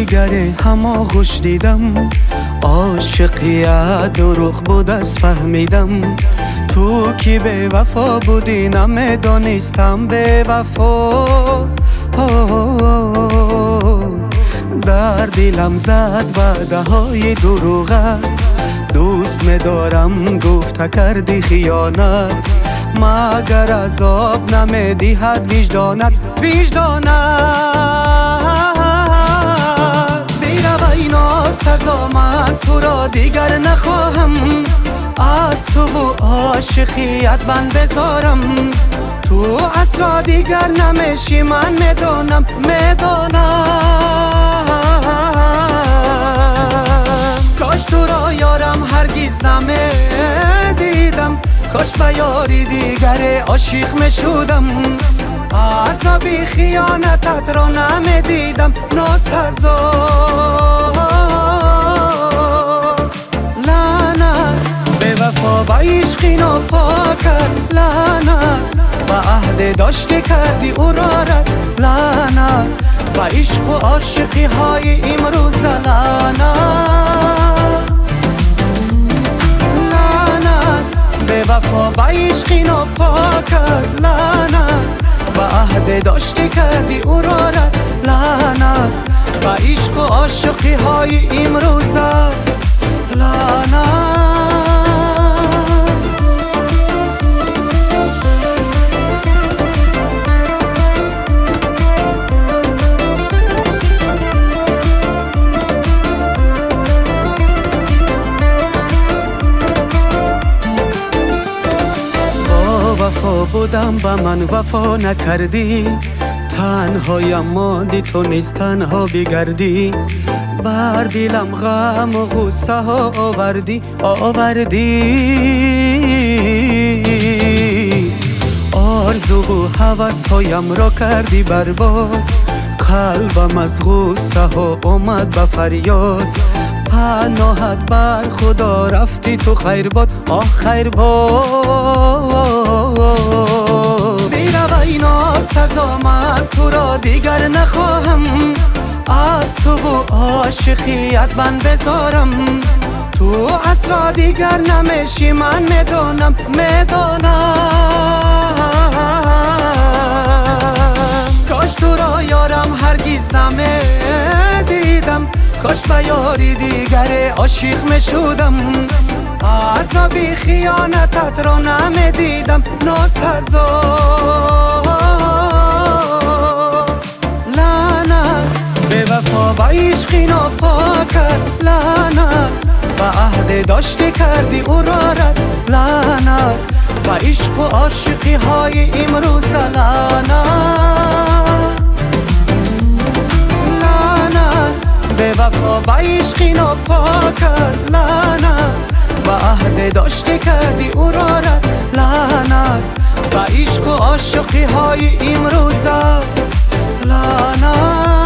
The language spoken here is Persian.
دیگری همه خوش دیدم، عاشقیت دروغ بود از فهمیدم. تو کی به وفا بودی نمیدانستم به وفا. در دلم زد وعده های دروغت، دوست می‌دارم گفت کردی خیانت. مگر عذاب نمیدهد وجدانت بیرو اینا سزا، من تو را دیگر نخواهم. از تو و عاشقیت من بذارم، تو اصلا دیگر نمیشی من میدانم. کاش تو را یارم هرگز نمیدیدم، کاش به یاری دیگر عاشق میشدم. عذابی خیانتت را نمیدیدم ناسزا. لعنت به وفا با عشقی ناپا کرد، لعنت به عهد داشتی کردی او را رد. لعنت به عشق و عاشقی های امروز. به وفا با عشقی ناپا کرد، لعنت به عهد داشتی کردی او را رد. لعنت به عشق و عاشقی های امروز. لعنت وفا بودم به من وفا نکردی، تنهایم ماندی تو نیز تنها بگردی. بر دلم غم و غصه ها آوردی. آرزو و هوس هایم را کردی برباد، قلبم از غصه ها آمد به فریاد. پناهت بر خدا رفتی تو خیر باد، خیر باد. بیرو اینا سزا، من تو را دیگر نخواهم. از تو و عاشقیت من بذارم، تو اصلا دیگر نمیشی من میدانم. کاش تو را یارم هرگز نمیدیدم، کاش به یاری دیگر عاشق میشدم. عذابی خیانتت را نمیدیدم ناسزا. لعنت به وفا با عشقی ناپا کرد، لعنت به عهد داشتی کردی او را رد. لعنت به عشق و عاشقی های امروز. به وفا با عشقی ناپا کرد، لعنت به عهد داشتی کردی او را رد. لعنت به عشق و عاشقی های امروز. لعنت